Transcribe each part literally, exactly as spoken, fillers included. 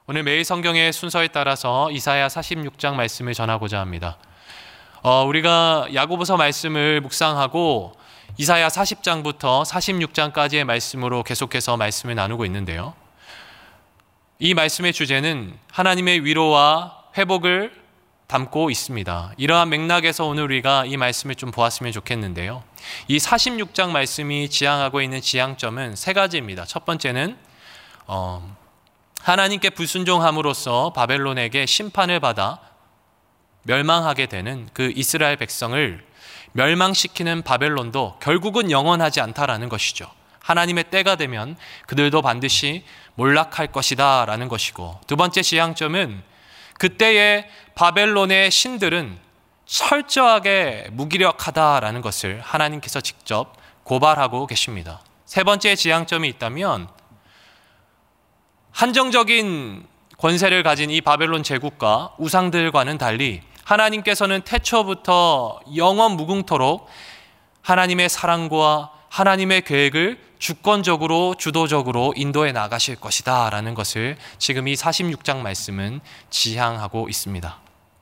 오늘 매일 성경의 순서에 따라서 이사야 사십육 장 말씀을 전하고자 합니다. 어, 우리가 야고보서 말씀을 묵상하고 이사야 사십 장부터 사십육 장까지의 말씀으로 계속해서 말씀을 나누고 있는데요. 이 말씀의 주제는 하나님의 위로와 회복을 담고 있습니다. 이러한 맥락에서 오늘 우리가 이 말씀을 좀 보았으면 좋겠는데요. 이 사십육 장 말씀이 지향하고 있는 지향점은 세 가지입니다. 첫 번째는 어, 하나님께 불순종함으로써 바벨론에게 심판을 받아 멸망하게 되는 그 이스라엘 백성을 멸망시키는 바벨론도 결국은 영원하지 않다라는 것이죠. 하나님의 때가 되면 그들도 반드시 몰락할 것이다 라는 것이고, 두 번째 지향점은 그때의 바벨론의 신들은 철저하게 무기력하다라는 것을 하나님께서 직접 고발하고 계십니다. 세 번째 지향점이 있다면 한정적인 권세를 가진 이 바벨론 제국과 우상들과는 달리 하나님께서는 태초부터 영원 무궁토록 하나님의 사랑과 하나님의 계획을 주권적으로 주도적으로 인도해 나가실 것이다 라는 것을 지금 이 사십육 장 말씀은 지향하고 있습니다.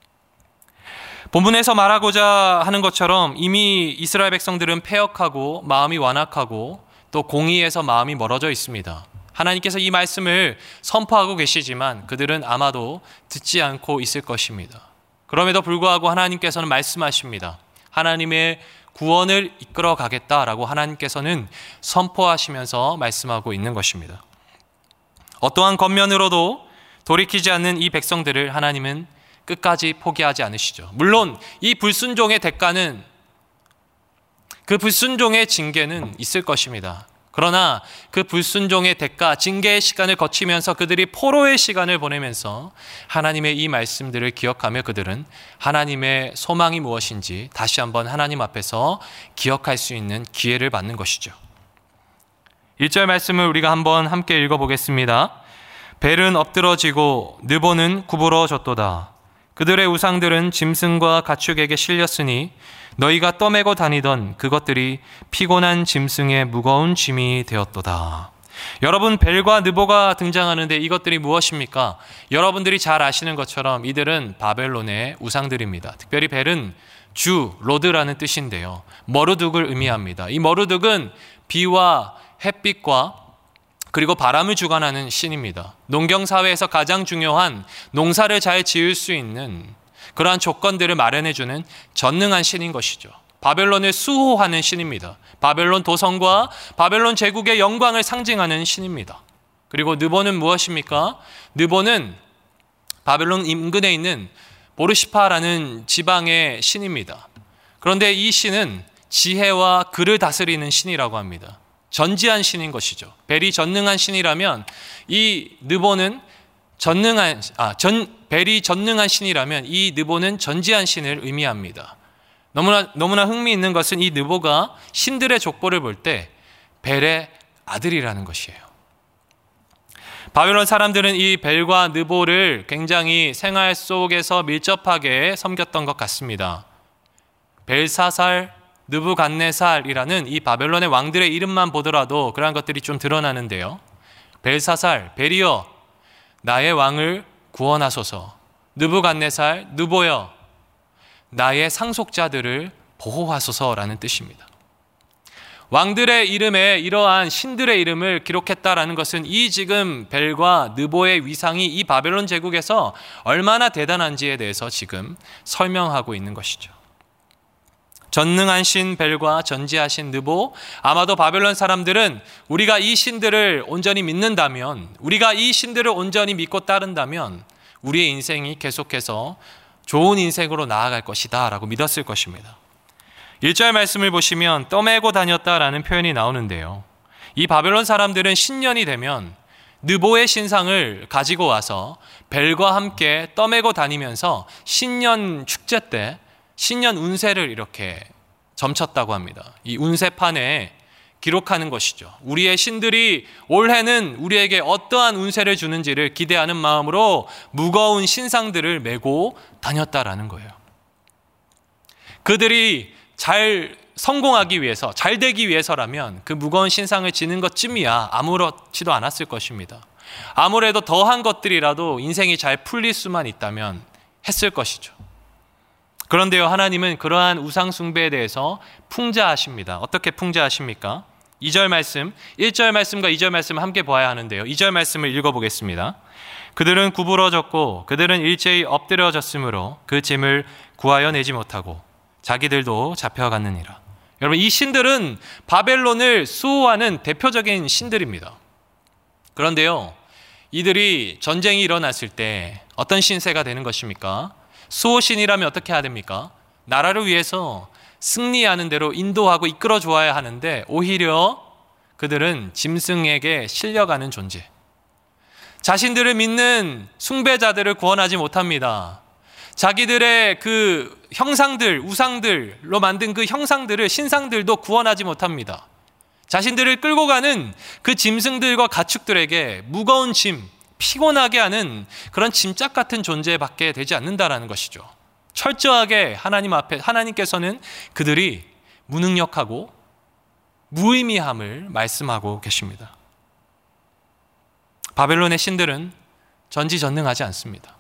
본문에서 말하고자 하는 것처럼 이미 이스라엘 백성들은 패역하고 마음이 완악하고 또 공의에서 마음이 멀어져 있습니다. 하나님께서 이 말씀을 선포하고 계시지만 그들은 아마도 듣지 않고 있을 것입니다. 그럼에도 불구하고 하나님께서는 말씀하십니다. 하나님의 구원을 이끌어 가겠다라고 하나님께서는 선포하시면서 말씀하고 있는 것입니다. 어떠한 겉면으로도 돌이키지 않는 이 백성들을 하나님은 끝까지 포기하지 않으시죠. 물론 이 불순종의 대가는, 그 불순종의 징계는 있을 것입니다. 그러나 그 불순종의 대가, 징계의 시간을 거치면서 그들이 포로의 시간을 보내면서 하나님의 이 말씀들을 기억하며 그들은 하나님의 소망이 무엇인지 다시 한번 하나님 앞에서 기억할 수 있는 기회를 받는 것이죠. 일 절 말씀을 우리가 한번 함께 읽어보겠습니다. 벨은 엎드러지고 느보는 구부러졌도다. 그들의 우상들은 짐승과 가축에게 실렸으니 너희가 떠매고 다니던 그것들이 피곤한 짐승의 무거운 짐이 되었도다. 여러분, 벨과 느보가 등장하는데 이것들이 무엇입니까? 여러분들이 잘 아시는 것처럼 이들은 바벨론의 우상들입니다. 특별히 벨은 주, 로드라는 뜻인데요. 머루둑을 의미합니다. 이 머루둑은 비와 햇빛과 그리고 바람을 주관하는 신입니다. 농경사회에서 가장 중요한 농사를 잘 지을 수 있는 그러한 조건들을 마련해주는 전능한 신인 것이죠. 바벨론을 수호하는 신입니다. 바벨론 도성과 바벨론 제국의 영광을 상징하는 신입니다. 그리고 느보는 무엇입니까? 느보는 바벨론 인근에 있는 보르시파라는 지방의 신입니다. 그런데 이 신은 지혜와 글을 다스리는 신이라고 합니다. 전지한 신인 것이죠. 벨이 전능한 신이라면 이 느보는 전능한 아, 전 벨이 전능한 신이라면 이 느보는 전지한 신을 의미합니다. 너무나 너무나 흥미있는 것은 이 느보가 신들의 족보를 볼 때 벨의 아들이라는 것이에요. 바벨론 사람들은 이 벨과 느보를 굉장히 생활 속에서 밀접하게 섬겼던 것 같습니다. 벨사살, 느부갓네살이라는 이 바벨론의 왕들의 이름만 보더라도 그러한 것들이 좀 드러나는데요. 벨사살, 벨이여 나의 왕을 구원하소서. 느부갓네살, 느보여 나의 상속자들을 보호하소서라는 뜻입니다. 왕들의 이름에 이러한 신들의 이름을 기록했다라는 것은 이 지금 벨과 느보의 위상이 이 바벨론 제국에서 얼마나 대단한지에 대해서 지금 설명하고 있는 것이죠. 전능한 신 벨과 전지하신 느보, 아마도 바벨론 사람들은 우리가 이 신들을 온전히 믿는다면, 우리가 이 신들을 온전히 믿고 따른다면 우리의 인생이 계속해서 좋은 인생으로 나아갈 것이다 라고 믿었을 것입니다. 일 절 말씀을 보시면 떠매고 다녔다라는 표현이 나오는데요. 이 바벨론 사람들은 신년이 되면 느보의 신상을 가지고 와서 벨과 함께 떠매고 다니면서 신년 축제 때 신년 운세를 이렇게 점쳤다고 합니다. 이 운세판에 기록하는 것이죠. 우리의 신들이 올해는 우리에게 어떠한 운세를 주는지를 기대하는 마음으로 무거운 신상들을 메고 다녔다라는 거예요. 그들이 잘 성공하기 위해서, 잘 되기 위해서라면 그 무거운 신상을 지는 것쯤이야 아무렇지도 않았을 것입니다. 아무래도 더한 것들이라도 인생이 잘 풀릴 수만 있다면 했을 것이죠. 그런데요, 하나님은 그러한 우상 숭배에 대해서 풍자하십니다. 어떻게 풍자하십니까? 이 절 말씀, 일 절 말씀과 이 절 말씀을 함께 보아야 하는데요. 이 절 말씀을 읽어보겠습니다. 그들은 구부러졌고 그들은 일제히 엎드려졌으므로 그 짐을 구하여 내지 못하고 자기들도 잡혀갔느니라. 여러분, 이 신들은 바벨론을 수호하는 대표적인 신들입니다. 그런데요, 이들이 전쟁이 일어났을 때 어떤 신세가 되는 것입니까? 수호신이라면 어떻게 해야 됩니까? 나라를 위해서 승리하는 대로 인도하고 이끌어 주어야 하는데 오히려 그들은 짐승에게 실려가는 존재, 자신들을 믿는 숭배자들을 구원하지 못합니다. 자기들의 그 형상들, 우상들로 만든 그 형상들을, 신상들도 구원하지 못합니다. 자신들을 끌고 가는 그 짐승들과 가축들에게 무거운 짐, 피곤하게 하는 그런 짐짝 같은 존재밖에 되지 않는다라는 것이죠. 철저하게 하나님 앞에, 하나님께서는 그들이 무능력하고 무의미함을 말씀하고 계십니다. 바벨론의 신들은 전지전능하지 않습니다.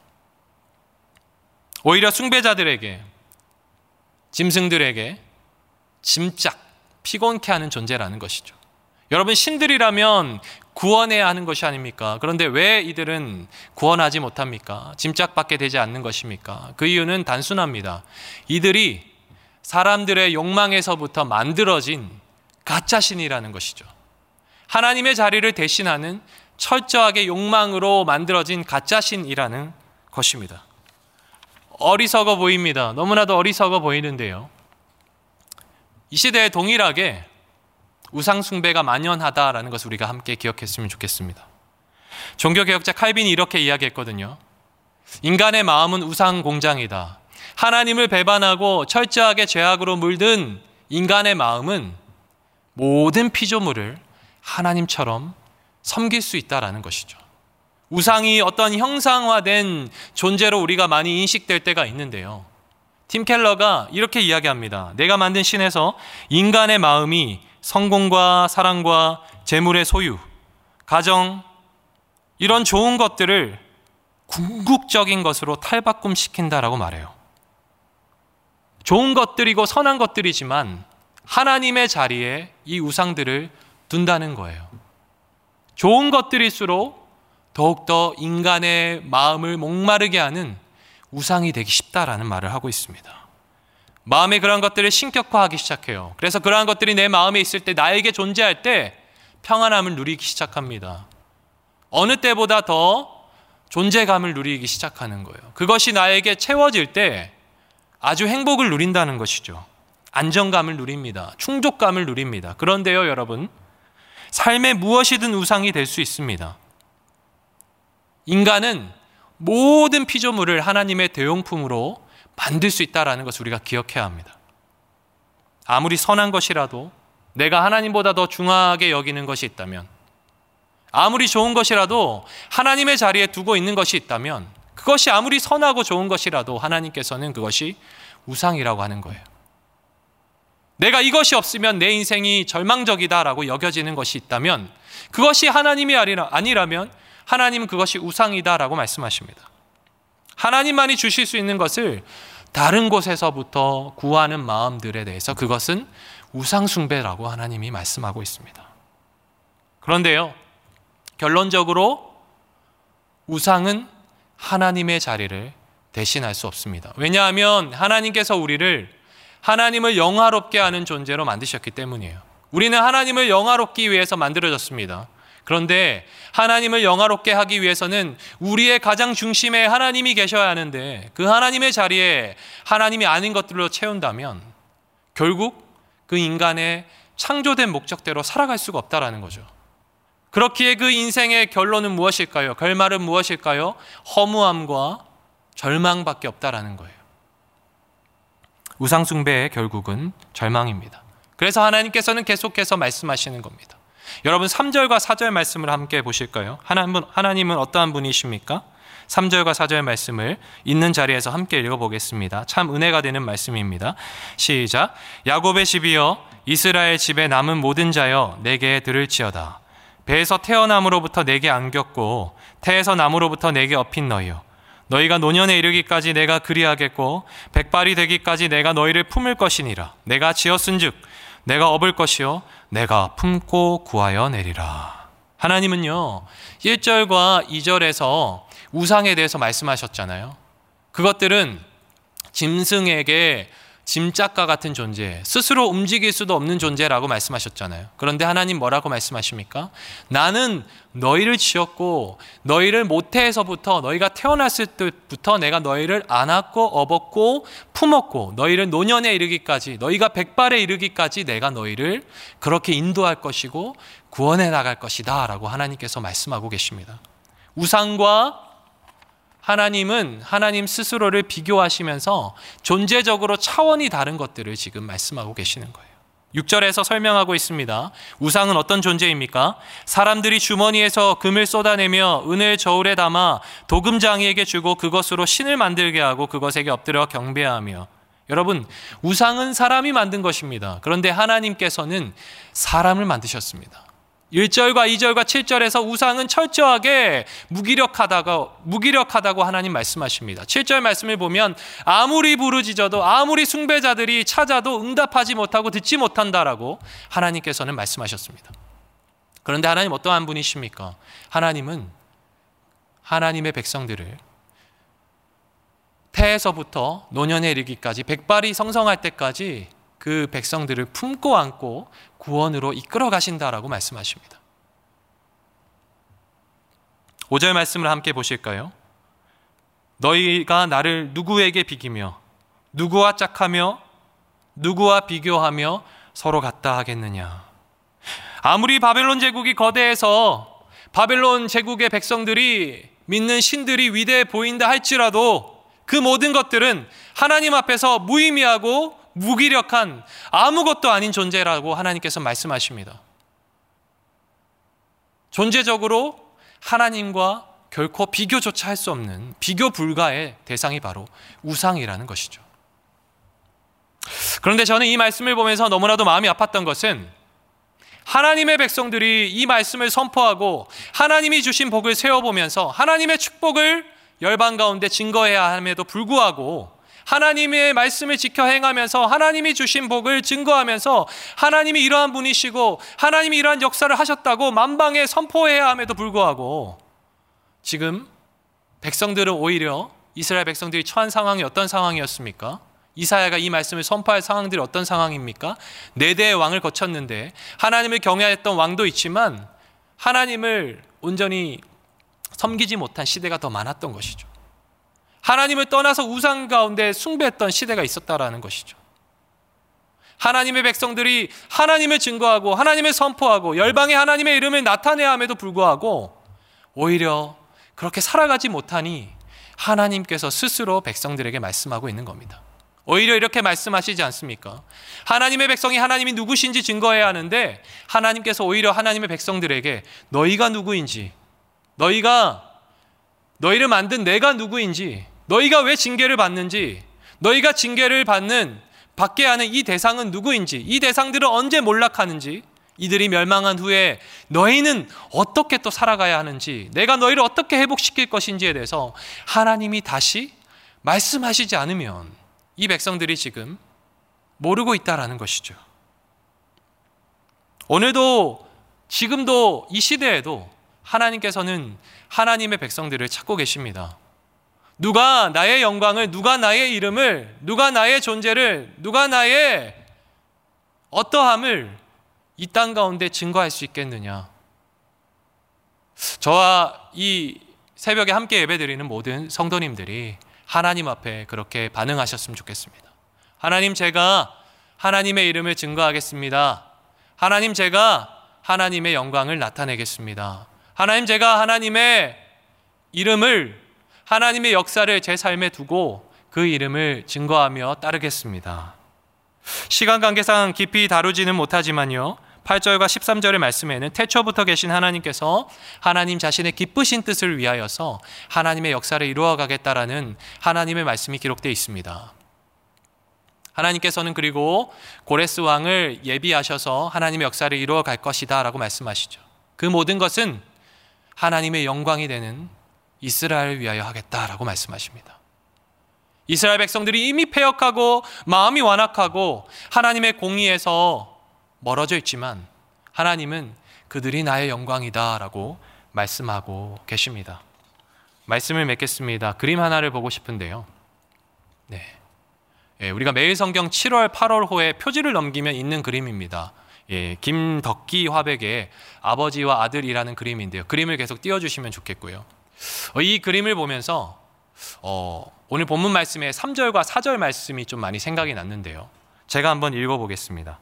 오히려 숭배자들에게, 짐승들에게 짐짝 피곤케 하는 존재라는 것이죠. 여러분, 신들이라면 구원해야 하는 것이 아닙니까? 그런데 왜 이들은 구원하지 못합니까? 짐짝받게 되지 않는 것입니까? 그 이유는 단순합니다. 이들이 사람들의 욕망에서부터 만들어진 가짜신이라는 것이죠. 하나님의 자리를 대신하는 철저하게 욕망으로 만들어진 가짜신이라는 것입니다. 어리석어 보입니다. 너무나도 어리석어 보이는데요, 이 시대에 동일하게 우상 숭배가 만연하다라는 것을 우리가 함께 기억했으면 좋겠습니다. 종교개혁자 칼빈이 이렇게 이야기했거든요. 인간의 마음은 우상 공장이다. 하나님을 배반하고 철저하게 죄악으로 물든 인간의 마음은 모든 피조물을 하나님처럼 섬길 수 있다라는 것이죠. 우상이 어떤 형상화된 존재로 우리가 많이 인식될 때가 있는데요, 팀 켈러가 이렇게 이야기합니다. 내가 만든 신에서 인간의 마음이 성공과 사랑과 재물의 소유, 가정, 이런 좋은 것들을 궁극적인 것으로 탈바꿈시킨다라고 말해요. 좋은 것들이고 선한 것들이지만 하나님의 자리에 이 우상들을 둔다는 거예요. 좋은 것들일수록 더욱더 인간의 마음을 목마르게 하는 우상이 되기 쉽다라는 말을 하고 있습니다. 마음에 그러한 것들을 신격화하기 시작해요. 그래서 그러한 것들이 내 마음에 있을 때, 나에게 존재할 때 평안함을 누리기 시작합니다. 어느 때보다 더 존재감을 누리기 시작하는 거예요. 그것이 나에게 채워질 때 아주 행복을 누린다는 것이죠. 안정감을 누립니다. 충족감을 누립니다. 그런데요, 여러분, 삶에 무엇이든 우상이 될 수 있습니다. 인간은 모든 피조물을 하나님의 대용품으로 만들 수 있다는 것을 우리가 기억해야 합니다. 아무리 선한 것이라도, 내가 하나님보다 더 중하게 여기는 것이 있다면, 아무리 좋은 것이라도 하나님의 자리에 두고 있는 것이 있다면, 그것이 아무리 선하고 좋은 것이라도 하나님께서는 그것이 우상이라고 하는 거예요. 내가 이것이 없으면 내 인생이 절망적이다라고 여겨지는 것이 있다면, 그것이 하나님이 아니라면 하나님은 그것이 우상이다라고 말씀하십니다. 하나님만이 주실 수 있는 것을 다른 곳에서부터 구하는 마음들에 대해서 그것은 우상 숭배라고 하나님이 말씀하고 있습니다. 그런데요, 결론적으로 우상은 하나님의 자리를 대신할 수 없습니다. 왜냐하면 하나님께서 우리를 하나님을 영화롭게 하는 존재로 만드셨기 때문이에요. 우리는 하나님을 영화롭기 위해서 만들어졌습니다. 그런데 하나님을 영화롭게 하기 위해서는 우리의 가장 중심에 하나님이 계셔야 하는데, 그 하나님의 자리에 하나님이 아닌 것들로 채운다면 결국 그 인간의 창조된 목적대로 살아갈 수가 없다라는 거죠. 그렇기에 그 인생의 결론은 무엇일까요? 결말은 무엇일까요? 허무함과 절망밖에 없다라는 거예요. 우상 숭배의 결국은 절망입니다. 그래서 하나님께서는 계속해서 말씀하시는 겁니다. 여러분, 삼 절과 사 절 말씀을 함께 보실까요? 하나님은, 하나님은 어떠한 분이십니까? 삼 절과 사 절 말씀을 있는 자리에서 함께 읽어보겠습니다. 참 은혜가 되는 말씀입니다. 시작. 야곱의 집이여, 이스라엘 집에 남은 모든 자여, 내게 들을지어다. 배에서 태어남으로부터 내게 안겼고 태에서 남으로부터 내게 업힌 너희여, 너희가 노년에 이르기까지 내가 그리하겠고 백발이 되기까지 내가 너희를 품을 것이니라. 내가 지었은즉 내가 업을 것이요 내가 품고 구하여 내리라. 하나님은요, 일 절과 이 절에서 우상에 대해서 말씀하셨잖아요. 그것들은 짐승에게 짐짝과 같은 존재, 스스로 움직일 수도 없는 존재라고 말씀하셨잖아요. 그런데 하나님 뭐라고 말씀하십니까? 나는 너희를 지었고 너희를 모태에서부터, 너희가 태어났을 때부터 내가 너희를 안았고 업었고 품었고 너희를 노년에 이르기까지, 너희가 백발에 이르기까지 내가 너희를 그렇게 인도할 것이고 구원해 나갈 것이다 라고 하나님께서 말씀하고 계십니다. 우상과 하나님은 하나님 스스로를 비교하시면서 존재적으로 차원이 다른 것들을 지금 말씀하고 계시는 거예요. 육 절에서 설명하고 있습니다. 우상은 어떤 존재입니까? 사람들이 주머니에서 금을 쏟아내며 은을 저울에 담아 도금장이에게 주고 그것으로 신을 만들게 하고 그것에게 엎드려 경배하며. 여러분, 우상은 사람이 만든 것입니다. 그런데 하나님께서는 사람을 만드셨습니다. 일 절과 이 절과 칠 절에서 우상은 철저하게 무기력하다고, 무기력하다고 하나님 말씀하십니다. 칠 절 말씀을 보면 아무리 부르짖어도 아무리 숭배자들이 찾아도 응답하지 못하고 듣지 못한다라고 하나님께서는 말씀하셨습니다. 그런데 하나님 어떠한 분이십니까? 하나님은 하나님의 백성들을 태에서부터 노년에 이르기까지, 백발이 성성할 때까지 그 백성들을 품고 안고 구원으로 이끌어 가신다라고 말씀하십니다. 오 절 말씀을 함께 보실까요? 너희가 나를 누구에게 비기며 누구와 짝하며 누구와 비교하며 서로 같다 하겠느냐. 아무리 바벨론 제국이 거대해서 바벨론 제국의 백성들이 믿는 신들이 위대해 보인다 할지라도 그 모든 것들은 하나님 앞에서 무의미하고 무기력한 아무것도 아닌 존재라고 하나님께서 말씀하십니다. 존재적으로 하나님과 결코 비교조차 할 수 없는, 비교 불가의 대상이 바로 우상이라는 것이죠. 그런데 저는 이 말씀을 보면서 너무나도 마음이 아팠던 것은 하나님의 백성들이 이 말씀을 선포하고 하나님이 주신 복을 세워보면서 하나님의 축복을 열방 가운데 증거해야 함에도 불구하고 하나님의 말씀을 지켜 행하면서 하나님이 주신 복을 증거하면서 하나님이 이러한 분이시고 하나님이 이러한 역사를 하셨다고 만방에 선포해야 함에도 불구하고 지금 백성들은 오히려 이스라엘 백성들이 처한 상황이 어떤 상황이었습니까? 이사야가 이 말씀을 선포할 상황들이 어떤 상황입니까? 네 대의 왕을 거쳤는데 하나님을 경외했던 왕도 있지만 하나님을 온전히 섬기지 못한 시대가 더 많았던 것이죠. 하나님을 떠나서 우상 가운데 숭배했던 시대가 있었다라는 것이죠. 하나님의 백성들이 하나님을 증거하고 하나님을 선포하고 열방에 하나님의 이름을 나타내야 함에도 불구하고 오히려 그렇게 살아가지 못하니 하나님께서 스스로 백성들에게 말씀하고 있는 겁니다. 오히려 이렇게 말씀하시지 않습니까? 하나님의 백성이 하나님이 누구신지 증거해야 하는데 하나님께서 오히려 하나님의 백성들에게 너희가 누구인지, 너희가 너희를 만든 내가 누구인지, 너희가 왜 징계를 받는지, 너희가 징계를 받는, 받게 하는 이 대상은 누구인지, 이 대상들은 언제 몰락하는지, 이들이 멸망한 후에 너희는 어떻게 또 살아가야 하는지, 내가 너희를 어떻게 회복시킬 것인지에 대해서 하나님이 다시 말씀하시지 않으면 이 백성들이 지금 모르고 있다라는 것이죠. 오늘도, 지금도, 이 시대에도 하나님께서는 하나님의 백성들을 찾고 계십니다. 누가 나의 영광을, 누가 나의 이름을, 누가 나의 존재를, 누가 나의 어떠함을 이 땅 가운데 증거할 수 있겠느냐. 저와 이 새벽에 함께 예배드리는 모든 성도님들이 하나님 앞에 그렇게 반응하셨으면 좋겠습니다. 하나님, 제가 하나님의 이름을 증거하겠습니다. 하나님, 제가 하나님의 영광을 나타내겠습니다. 하나님, 제가 하나님의 이름을, 하나님의 역사를 제 삶에 두고 그 이름을 증거하며 따르겠습니다. 시간 관계상 깊이 다루지는 못하지만요, 팔 절과 십삼 절의 말씀에는 태초부터 계신 하나님께서 하나님 자신의 기쁘신 뜻을 위하여서 하나님의 역사를 이루어가겠다라는 하나님의 말씀이 기록되어 있습니다. 하나님께서는 그리고 고레스 왕을 예비하셔서 하나님의 역사를 이루어갈 것이다 라고 말씀하시죠. 그 모든 것은 하나님의 영광이 되는 이스라엘을 위하여 하겠다라고 말씀하십니다. 이스라엘 백성들이 이미 패역하고 마음이 완악하고 하나님의 공의에서 멀어져 있지만 하나님은 그들이 나의 영광이다라고 말씀하고 계십니다. 말씀을 맺겠습니다. 그림 하나를 보고 싶은데요. 네, 예, 우리가 매일 성경 칠월, 팔월호에 표지를 넘기면 있는 그림입니다. 예, 김덕기 화백의 아버지와 아들이라는 그림인데요. 그림을 계속 띄워주시면 좋겠고요. 어, 이 그림을 보면서 어, 오늘 본문 말씀에 삼 절과 사 절 말씀이 좀 많이 생각이 났는데요. 제가 한번 읽어보겠습니다.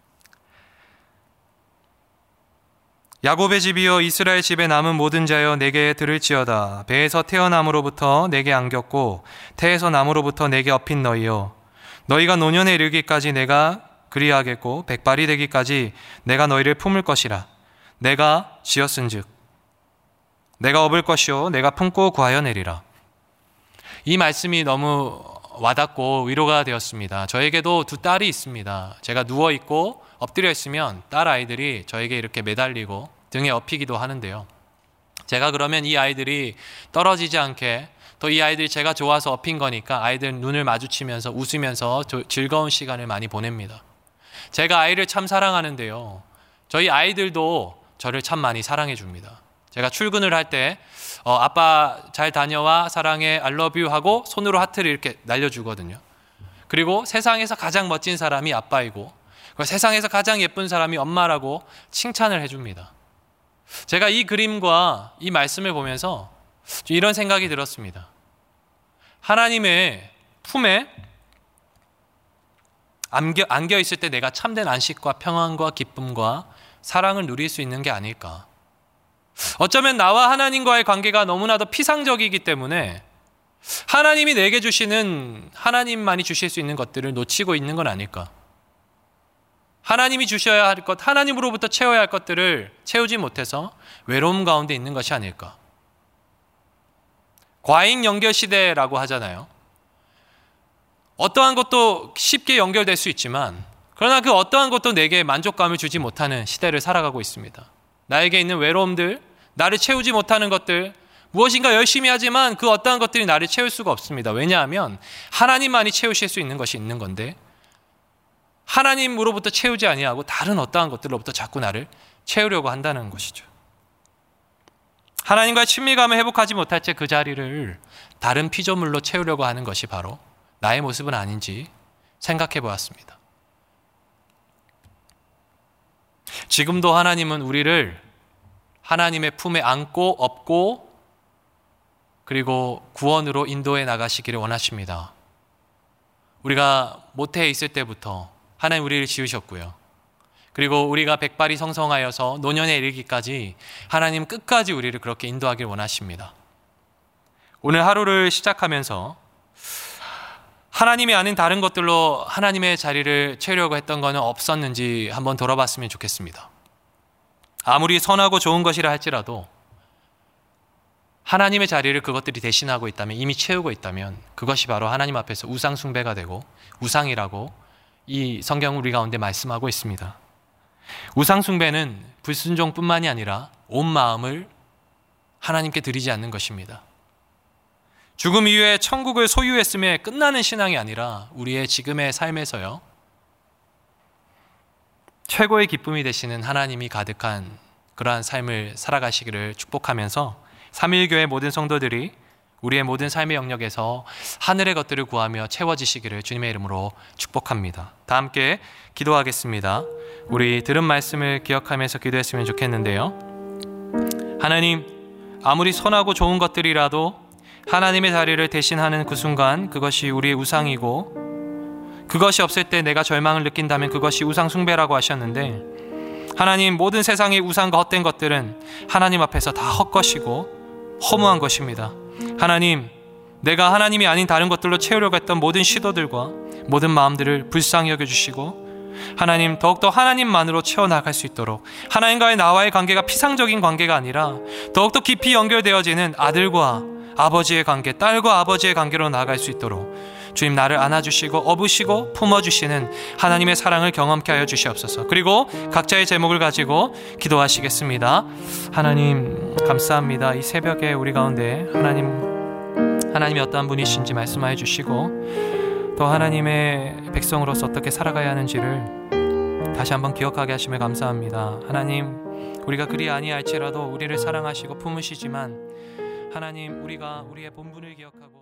야곱의 집이여 이스라엘 집에 남은 모든 자여 내게 들을지어다. 배에서 태어남으로부터 내게 안겼고 태에서 남으로부터 내게 업힌 너희여, 너희가 노년에 이르기까지 내가 그리하겠고 백발이 되기까지 내가 너희를 품을 것이라. 내가 지었은즉 내가 업을 것이요 내가 품고 구하여 내리라. 이 말씀이 너무 와닿고 위로가 되었습니다. 저에게도 두 딸이 있습니다. 제가 누워있고 엎드려 있으면 딸 아이들이 저에게 이렇게 매달리고 등에 업히기도 하는데요. 제가 그러면 이 아이들이 떨어지지 않게, 또 이 아이들이 제가 좋아서 업힌 거니까 아이들 눈을 마주치면서 웃으면서 즐거운 시간을 많이 보냅니다. 제가 아이를 참 사랑하는데요. 저희 아이들도 저를 참 많이 사랑해 줍니다. 제가 출근을 할 때 어, 아빠 잘 다녀와 사랑해 I love you 하고 손으로 하트를 이렇게 날려주거든요. 그리고 세상에서 가장 멋진 사람이 아빠이고 세상에서 가장 예쁜 사람이 엄마라고 칭찬을 해줍니다. 제가 이 그림과 이 말씀을 보면서 이런 생각이 들었습니다. 하나님의 품에 안겨, 안겨 있을 때 내가 참된 안식과 평안과 기쁨과 사랑을 누릴 수 있는 게 아닐까. 어쩌면 나와 하나님과의 관계가 너무나도 피상적이기 때문에 하나님이 내게 주시는, 하나님만이 주실 수 있는 것들을 놓치고 있는 건 아닐까. 하나님이 주셔야 할 것, 하나님으로부터 채워야 할 것들을 채우지 못해서 외로움 가운데 있는 것이 아닐까. 과잉 연결 시대라고 하잖아요. 어떠한 것도 쉽게 연결될 수 있지만 그러나 그 어떠한 것도 내게 만족감을 주지 못하는 시대를 살아가고 있습니다. 나에게 있는 외로움들, 나를 채우지 못하는 것들, 무엇인가 열심히 하지만 그 어떠한 것들이 나를 채울 수가 없습니다. 왜냐하면 하나님만이 채우실 수 있는 것이 있는 건데 하나님으로부터 채우지 아니하고 다른 어떠한 것들로부터 자꾸 나를 채우려고 한다는 것이죠. 하나님과의 친밀감을 회복하지 못할 때 그 자리를 다른 피조물로 채우려고 하는 것이 바로 나의 모습은 아닌지 생각해 보았습니다. 지금도 하나님은 우리를 하나님의 품에 안고 업고 그리고 구원으로 인도해 나가시기를 원하십니다. 우리가 모태에 있을 때부터 하나님 우리를 지으셨고요. 그리고 우리가 백발이 성성하여서 노년에 이르기까지 하나님 끝까지 우리를 그렇게 인도하길 원하십니다. 오늘 하루를 시작하면서 하나님이 아닌 다른 것들로 하나님의 자리를 채우려고 했던 것은 없었는지 한번 돌아봤으면 좋겠습니다. 아무리 선하고 좋은 것이라 할지라도 하나님의 자리를 그것들이 대신하고 있다면, 이미 채우고 있다면 그것이 바로 하나님 앞에서 우상 숭배가 되고 우상이라고 이 성경 우리 가운데 말씀하고 있습니다. 우상 숭배는 불순종뿐만이 아니라 온 마음을 하나님께 드리지 않는 것입니다. 죽음 이후에 천국을 소유했음에 끝나는 신앙이 아니라 우리의 지금의 삶에서요, 최고의 기쁨이 되시는 하나님이 가득한 그러한 삶을 살아가시기를 축복하면서 삼일교회 모든 성도들이 우리의 모든 삶의 영역에서 하늘의 것들을 구하며 채워지시기를 주님의 이름으로 축복합니다. 다 함께 기도하겠습니다. 우리 들은 말씀을 기억하면서 기도했으면 좋겠는데요. 하나님, 아무리 선하고 좋은 것들이라도 하나님의 자리를 대신하는 그 순간 그것이 우리의 우상이고, 그것이 없을 때 내가 절망을 느낀다면 그것이 우상 숭배라고 하셨는데, 하나님, 모든 세상의 우상과 헛된 것들은 하나님 앞에서 다 헛것이고 허무한 것입니다. 하나님, 내가 하나님이 아닌 다른 것들로 채우려고 했던 모든 시도들과 모든 마음들을 불쌍히 여겨주시고, 하나님, 더욱더 하나님만으로 채워나갈 수 있도록, 하나님과의 나와의 관계가 피상적인 관계가 아니라 더욱더 깊이 연결되어지는 아들과 아버지의 관계, 딸과 아버지의 관계로 나아갈 수 있도록 주님 나를 안아주시고 업으시고 품어주시는 하나님의 사랑을 경험케 하여 주시옵소서. 그리고 각자의 제목을 가지고 기도하시겠습니다. 하나님 감사합니다. 이 새벽에 우리 가운데 하나님 하나님이 어떠한 분이신지 말씀하여 주시고 또 하나님의 백성으로서 어떻게 살아가야 하는지를 다시 한번 기억하게 하심에 감사합니다. 하나님 우리가 그리 아니할지라도 우리를 사랑하시고 품으시지만 하나님 우리가 우리의 본분을 기억하고